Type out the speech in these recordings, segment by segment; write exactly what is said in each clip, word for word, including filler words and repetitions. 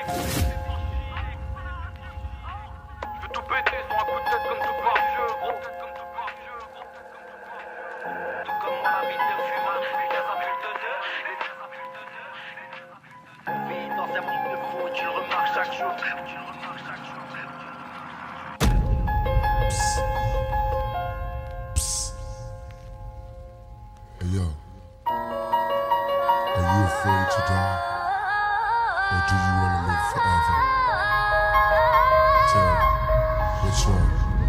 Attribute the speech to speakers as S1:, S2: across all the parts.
S1: tout péter sur un coup de tête comme tout par vieux, gros. Tout comme mon ami de fumeur, putain ça pue de deux. Vie dans un monde de fou, tu le remarques chaque jour. Tu le remarques chaque jour.
S2: Psst. Psst. Hey yo, are you afraid to die? Or do you want to live forever? Tell me, what's wrong?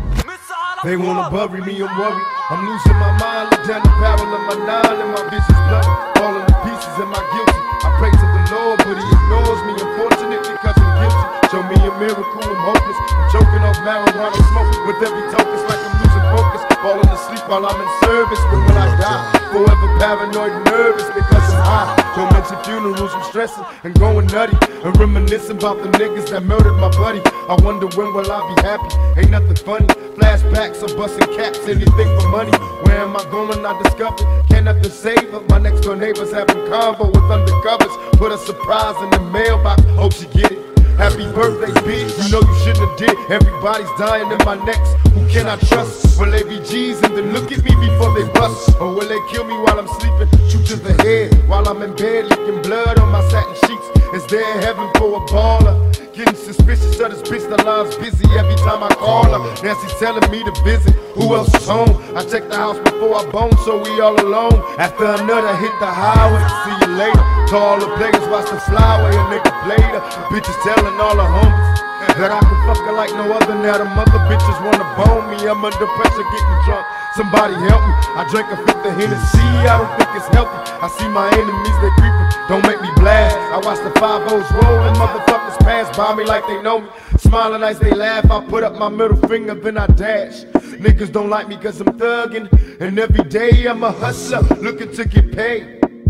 S3: They wanna bury me, I'm worried. I'm losing my mind, look down the barrel of my nine and my vision's bloody. Falling to pieces, am I guilty? I pray to the Lord, but he ignores me, unfortunately, cause I'm guilty. Show me a miracle, I'm hopeless. I'm choking off marijuana smoke with every token, it's like I'm losing focus. Falling asleep while I'm in service, but when I die, forever paranoid, nervous because I'm high. Don't mention funerals, I'm stressing and going nutty and reminiscing about the niggas that murdered my buddy. I wonder when will I be happy? Ain't nothing funny. Flashbacks of busting caps, anything for money. Where am I going? I discovered can't nothing save her. My next door neighbors having convo with undercovers. Put a surprise in the mailbox. Hope she get it. Happy birthday, bitch. You know you shouldn't have did. Everybody's dying in my necks. Who can I trust? Will they be G's and then look at me before they bust? Or will they kill me while I'm sleeping? Shoot to the head while I'm in bed, leaking blood on my satin sheets. Is there heaven for a baller? Getting suspicious of this bitch, the line's busy every time I call her. Nancy's telling me to visit, who else is home? I check the house before I bone, so we all alone. After another hit the highway, see you later. To all the players, watch the flyway, a nigga played her. Bitches telling all the homies that I can fuck her like no other. Now the mother bitches wanna bone me, I'm under pressure getting drunk. Somebody help me, I drank a fifth of Hennessy, I don't think it's healthy. I see my enemies, they creeping, don't make me blast. I watch the five O's roll and motherfuckers pass by me like they know me. Smiling as they laugh, I put up my middle finger, then I dash. Niggas don't like me cause I'm thugging, and every day I'm a hustler, looking to get paid.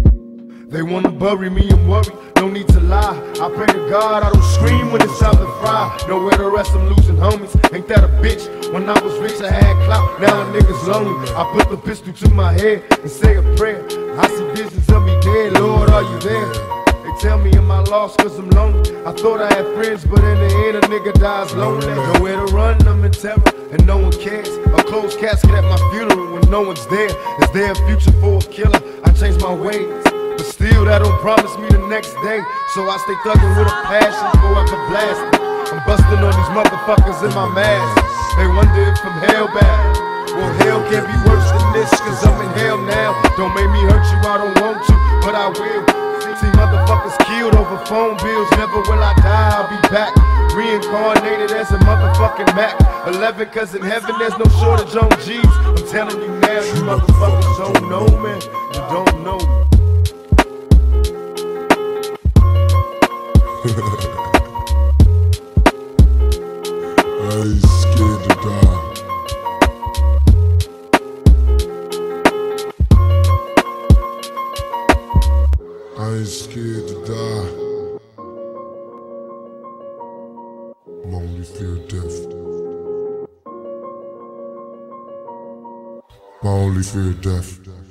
S3: They wanna bury me, I'm worried, no need to lie. I pray to God I don't scream when it's time to fry. Nowhere to rest, I'm losing homies, ain't that a bitch? When I was rich I had clout, now a nigga's lonely. I put the pistol to my head and say a prayer. I see visions of me dead, Lord are you there? They tell me am I lost cause I'm lonely. I thought I had friends, but in the end a nigga dies lonely. Nowhere to run, I'm in terror, and no one cares. A closed casket at my funeral when no one's there. Is there a future for a killer? I changed my ways, but still that don't promise me the next day. So I stay thugging with a passion, forever blasting. I'm busting on these motherfuckers in my mask. They wonder if I'm hell-bound. Well, hell can't be worse than this, cause I'm in hell now. Don't make me hurt you, I don't want to, but I will. See motherfuckers killed over phone bills. Never will I die, I'll be back. Reincarnated as a motherfucking Mac eleven, cause in heaven there's no shortage on G's. I'm telling you now, you motherfuckers don't know, man. You don't know me.
S2: I ain't scared to die. I ain't scared to die. I'm only fear death. I only fear death.